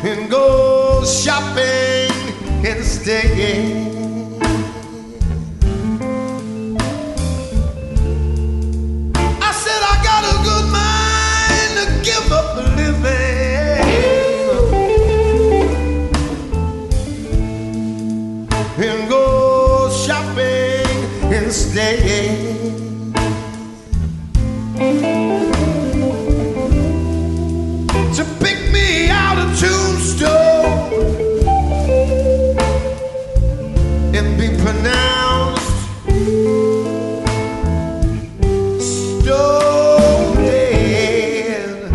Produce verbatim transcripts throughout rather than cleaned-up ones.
and go shopping instead. I said I got a good mind to give up the living and go shopping instead. To pick me out a tombstone and be pronounced stone dead.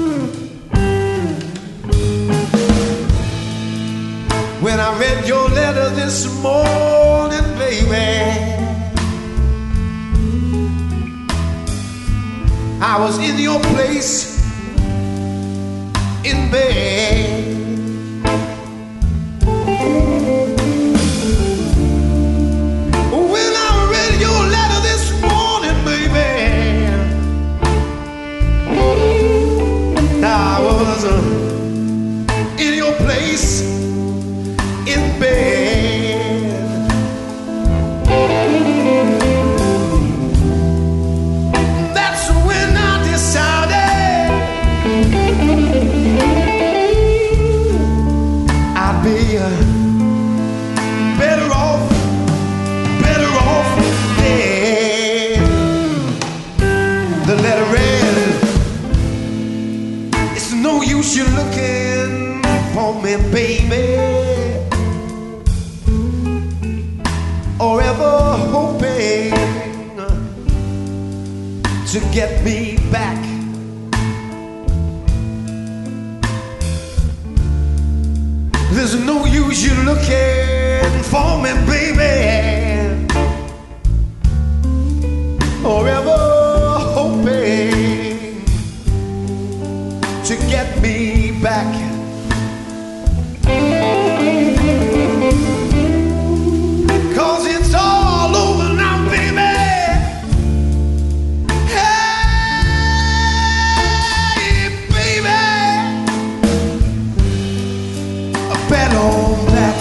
When I read your letter this morning, baby, I was in your place in bed. When I read your letter this morning, baby, I was uh, in your place in bed. That's when I decided I'd be uh, better off, better off dead. The letter read, it's no use you looking for me, baby, or ever hoping to get me back. There's no use you looking for me, baby, or ever hoping to get me back. Cause it's all over now, baby. Hey, baby, bet on that.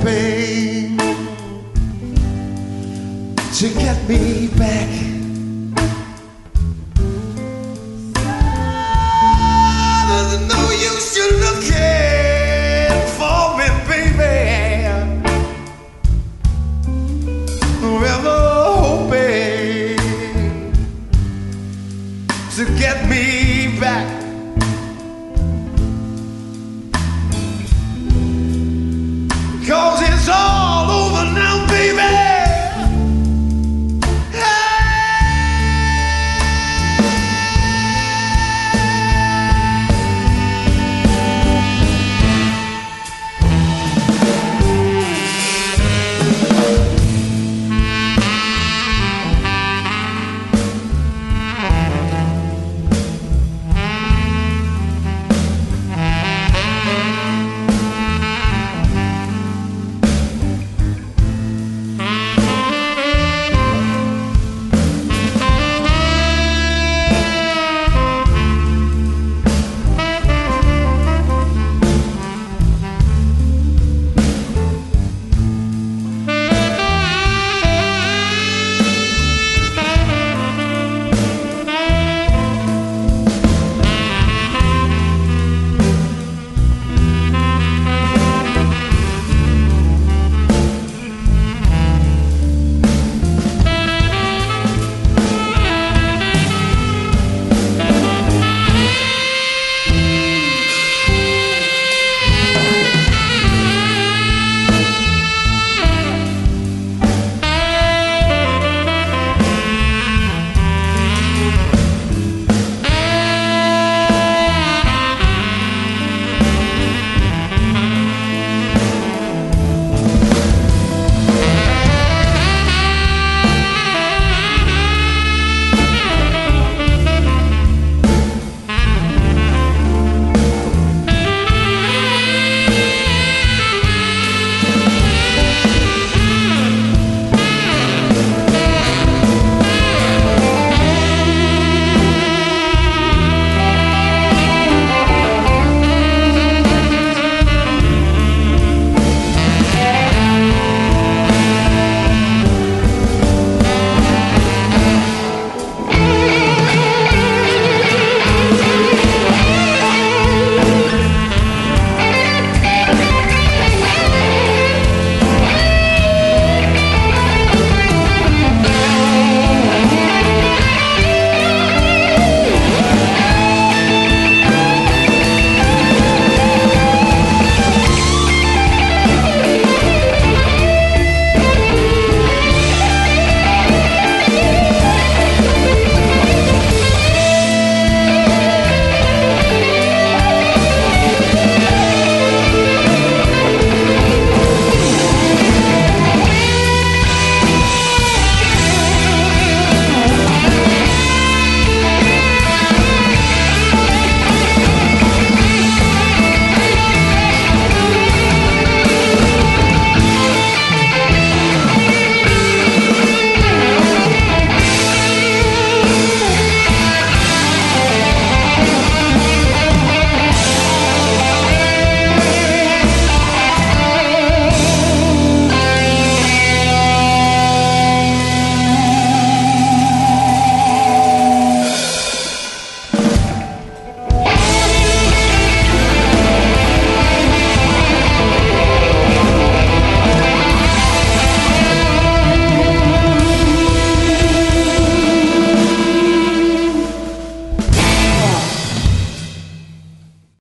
pain to get me back.